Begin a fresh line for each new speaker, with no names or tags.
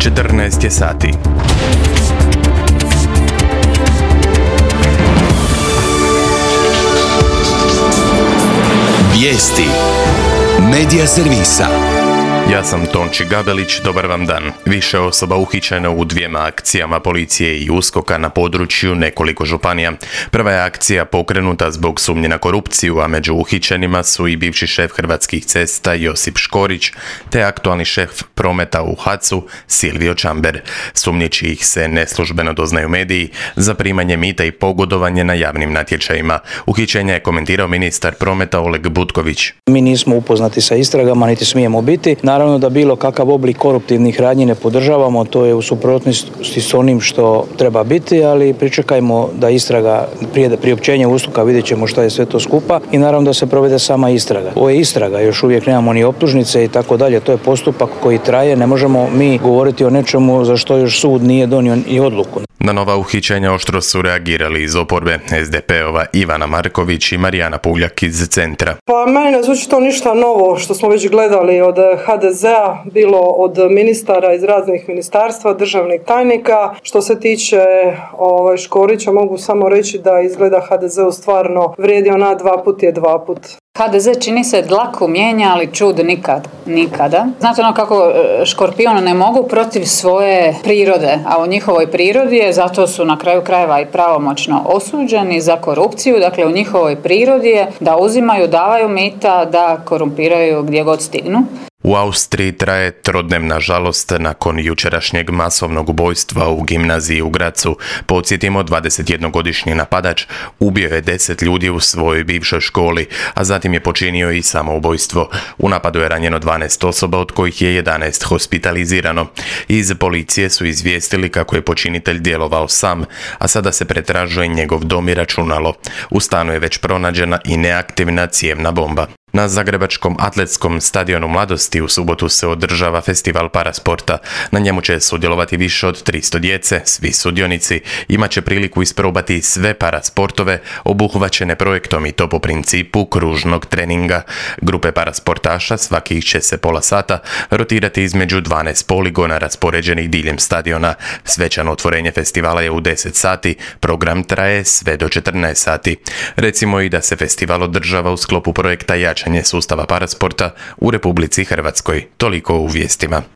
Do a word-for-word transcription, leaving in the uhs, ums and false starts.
četrnaest je sati.
Vijesti Medija servisa.
Ja sam Tonči Gabelić, dobar vam dan. Više osoba uhićeno u dvijema akcijama policije i USKOK-a na području nekoliko županija. Prva je akcija pokrenuta zbog sumnje na korupciju, a među uhićenima su i bivši šef Hrvatskih cesta Josip Škorić, te aktualni šef prometa u HAC-u Silvio Čamber. Sumnjiči ih se neslužbeno doznaju mediji za primanje mita i pogodovanje na javnim natječajima. Uhićenje je komentirao ministar prometa Oleg Butković.
Mi nismo upoznati sa istragama, niti smijemo biti. Naravno da bilo kakav oblik koruptivnih radnji ne podržavamo, to je u suprotnosti s onim što treba biti, ali pričekajmo da istraga, prije priopćenja USKOK-a vidjet ćemo šta je sve to skupa i naravno da se provede sama istraga. Ovo je istraga, još uvijek nemamo ni optužnice i tako dalje, to je postupak koji traje, ne možemo mi govoriti o nečemu za što još sud nije donio i odluku.
Na nova uhićenja oštro su reagirali iz oporbe es de pe-ova Ivana Marković i Marijana Puljak iz Centra.
Pa meni ne zvuči to ništa novo što smo već gledali od ha de zea, bilo od ministara iz raznih ministarstva, državnih tajnika. Što se tiče ovaj, Škorića, mogu samo reći da izgleda ha de zeu stvarno vrijedi ona dva put je dva put.
ha de ze čini se dlaku mijenja, ali čud nikad, nikada. Znate ono kako škorpion ne mogu protiv svoje prirode, a u njihovoj prirodi je, zato su na kraju krajeva i pravomoćno osuđeni za korupciju, dakle u njihovoj prirodi je da uzimaju, davaju mita, da korumpiraju gdje god stignu.
U Austriji traje trodnevna žalost nakon jučerašnjeg masovnog ubojstva u gimnaziji u Grazu. Podsjetimo, dvadesetjednogodišnji napadač ubio je deset ljudi u svojoj bivšoj školi, a zatim je počinio i samoubojstvo. U napadu je ranjeno dvanaest osoba, od kojih je jedanaest hospitalizirano. Iz policije su izvijestili kako je počinitelj djelovao sam, a sada se pretražuje njegov dom i računalo. U stanu je već pronađena i neaktivna cijevna bomba. Na zagrebačkom atletskom stadionu Mladosti u subotu se održava festival parasporta. Na njemu će sudjelovati više od tristo djece. Svi sudionici imat će priliku isprobati sve parasportove obuhvaćene projektom i to po principu kružnog treninga. Grupe parasportaša svakih će se pola sata rotirati između dvanaest poligona raspoređenih diljem stadiona. Svečano otvorenje festivala je u deset sati, program traje sve do četrnaest sati. Recimo i da se festival održava u sklopu projekta jačanje sustava parasporta u Republici Hrvatskoj. Toliko u vijestima.